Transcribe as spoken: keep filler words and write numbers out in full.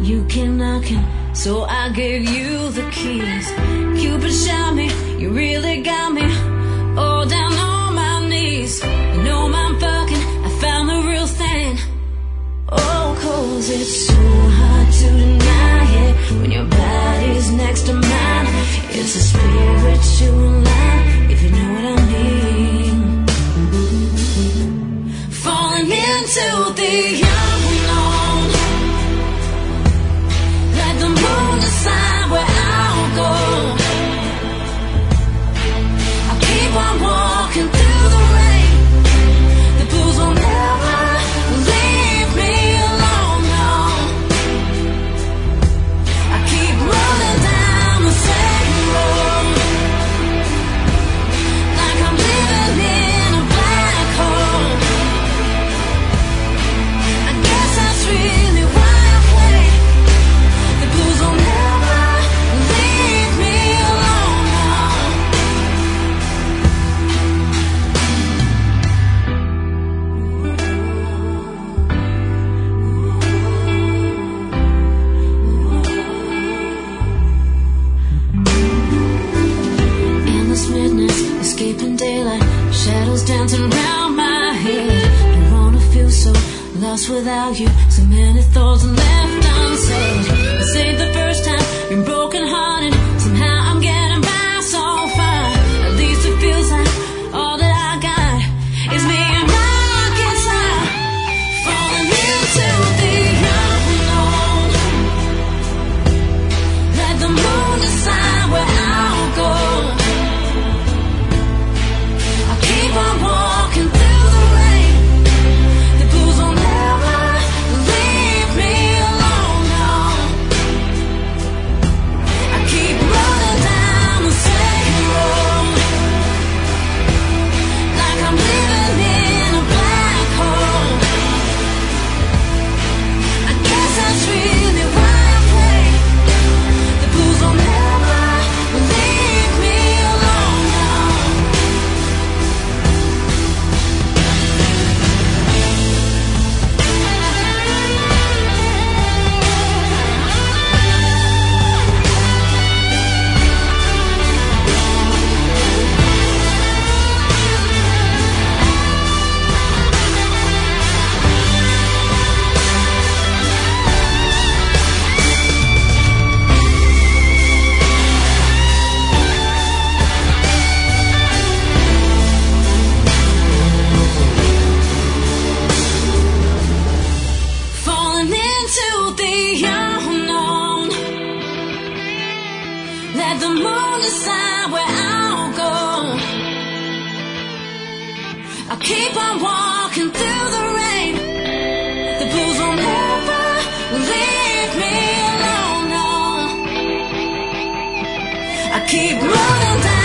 You came knocking, so I gave you the keys. Cupid shot me, you really got me. All down on my knees. You know I'm fucking, I found the real thing. Oh, 'cause it's so hard to deny it when your body's next to mine. It's a spiritual line, if you know what I mean. Falling into the unknown. Let the moon decide where I'll go. I'll keep on walking through the rain. The blues will never leave me alone, no. I keep running down the same road, like I'm living in a black hole. I guess that's really why I play. The blues will never leave me alone, no. Endless midnights, escaping daylight, shadows dancing around my head. Don't wanna feel so lost without you. So many thoughts left unsaid. This ain't the first time you're broken hearted. Somehow I'm getting by so fine. At least it feels like all that I got is me and my guitar. Falling into the unknown. Let the moon decide where I'll go. I'll keep on walking through the rain. The blues will never leave me alone, no. I keep running down the same road, like I'm living in a black hole. I guess that's really why I play. The blues will never leave me alone, no. Falling into the unknown. Let the moon decide where I'll go. I'll keep on walking through the rain. The blues will never leave me alone, no. I keep running down